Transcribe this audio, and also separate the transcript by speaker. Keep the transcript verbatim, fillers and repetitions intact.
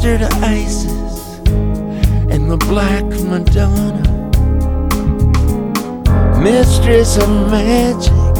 Speaker 1: sister to Isis and the Black Madonna, mistress of magic